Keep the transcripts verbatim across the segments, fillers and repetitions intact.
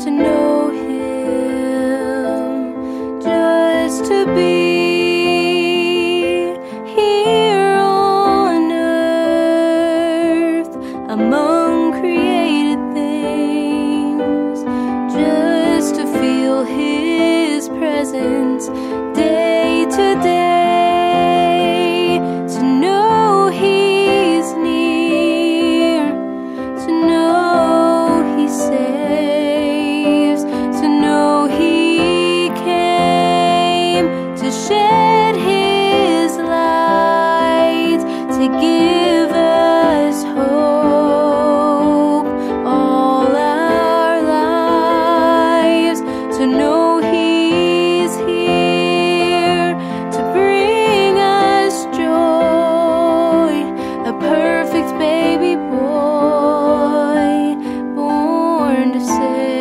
to know Him, just to be here on earth among created things, just to feel His presence day to day. Shed His light to give us hope all our lives, to know He's here to bring us joy, a perfect baby boy born to save.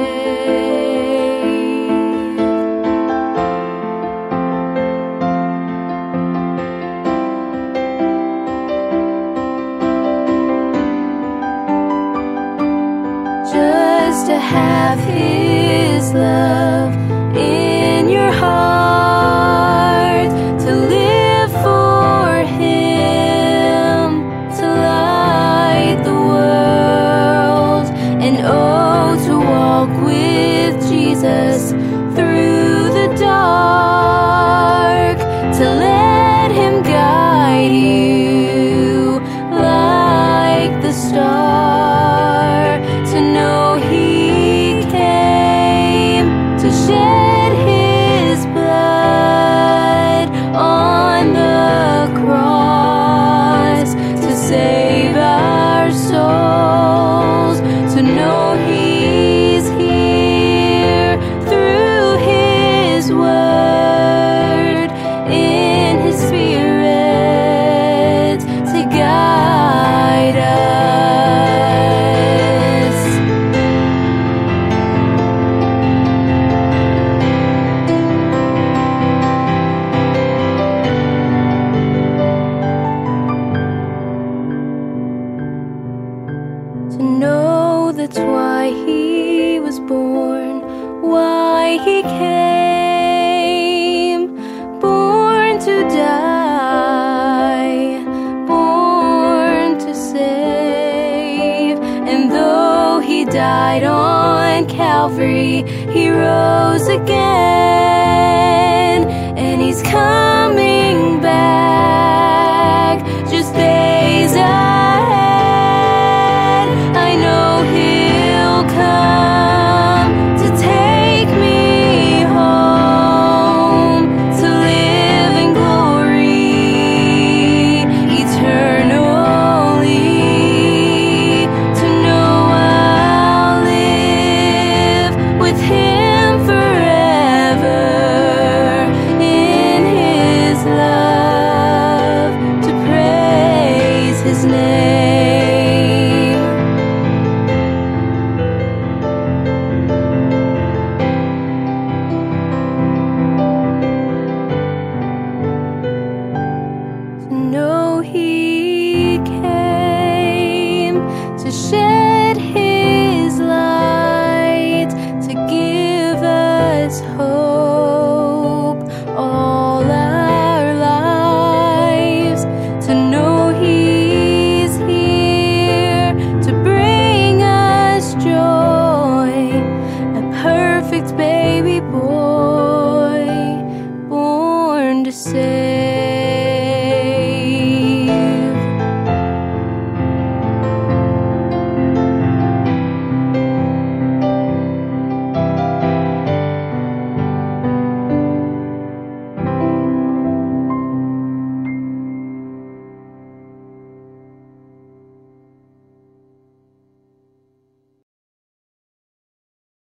Just to have His love in your heart, to live for Him, to light the world, and oh, to walk with Jesus through the dark, to let Him guide you like the star, to know He came to shed His blood on the cross, to save our souls, to know He's here through His word, in His Spirit to guide us. To know that's why He was born, why He came, born to die, born to save. And though He died on Calvary, He rose again, and He's coming back just days ahead.